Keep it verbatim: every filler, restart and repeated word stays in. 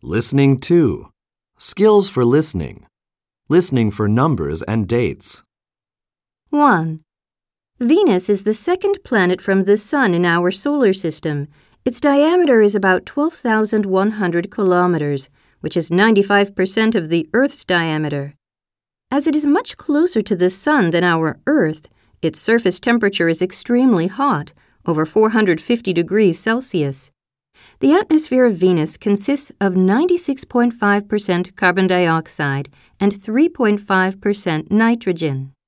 Listening to. Skills for listening. Listening for numbers and dates. one. Venus is the second planet from the Sun in our solar system. Its diameter is about twelve thousand one hundred kilometers, which is ninety-five percent of the Earth's diameter. As it is much closer to the Sun than our Earth, its surface temperature is extremely hot, over four hundred fifty degrees Celsius. The atmosphere of Venus consists of ninety-six point five percent carbon dioxide and three point five percent nitrogen.